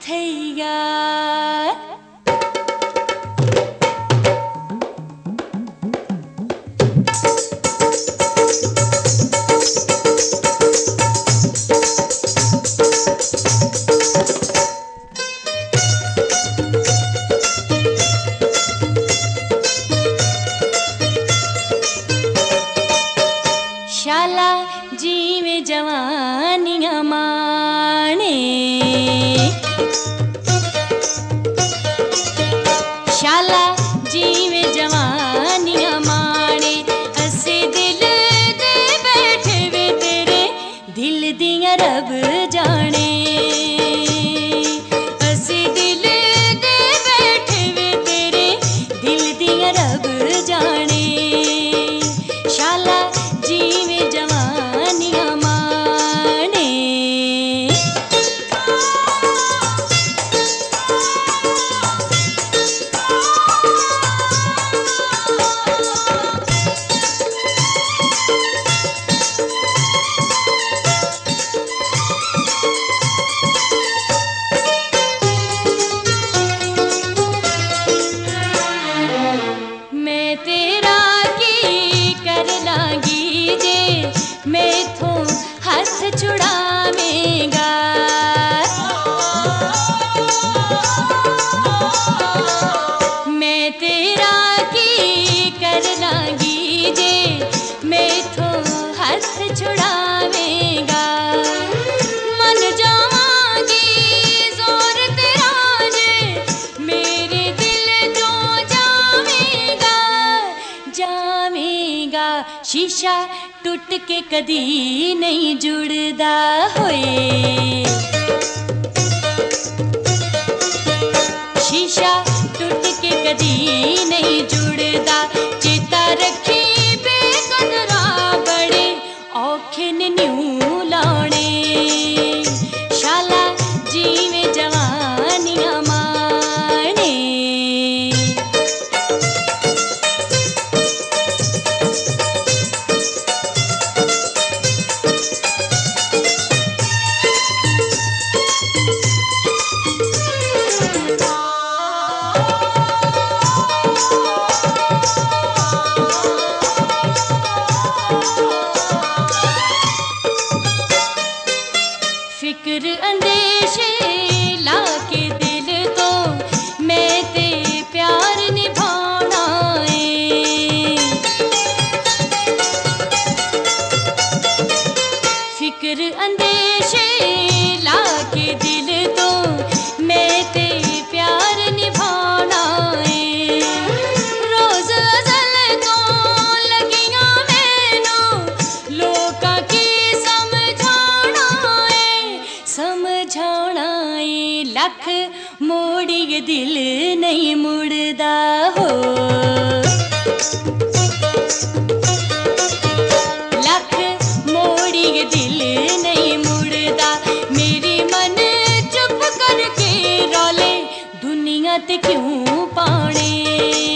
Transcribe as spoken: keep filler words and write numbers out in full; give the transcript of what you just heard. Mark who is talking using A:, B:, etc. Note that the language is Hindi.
A: थैया शाला जीवे जवानियां माने शाला जीवे जवानियां माने असे दिल दे बैठे वे तेरे दिल दियां रब जाने असे दिल दे बैठे वे तेरे दिल दियां रब जाने शाला जीवे जवानियां माने मैं तेरा की कर लांगी जे मैथों हाथ छुड़ावेगा मैं तेरा की कर लांगी जे मैथों हाथ छुड़ावेगा मन जावांगी जोर तेरा जे मेरे दिल जो जावेगा जावेगा शीशा टूट के कदी नहीं जुड़दा होए शीशा टूट के कदी नहीं जुड़दा चेता रखी बेकदरा बड़े औखे ने न्यू लाने शाला जीवे जवानियां माने फिक्र अंदेशे लाके दिल तो मैं ते प्यार निभाना है फिक्र अंदेशे लाके दिल तो मैं ते प्यार निभाना है रोज अज़ल तो लगियां मैनू लोकां की समझाना है समझाना है लख मोड़िए दिल नहीं मुड़दा हो लख मोड़िए दिल नहीं मुड़दा मेरी मन चुप करके रोले दुनिया ते क्यों पाने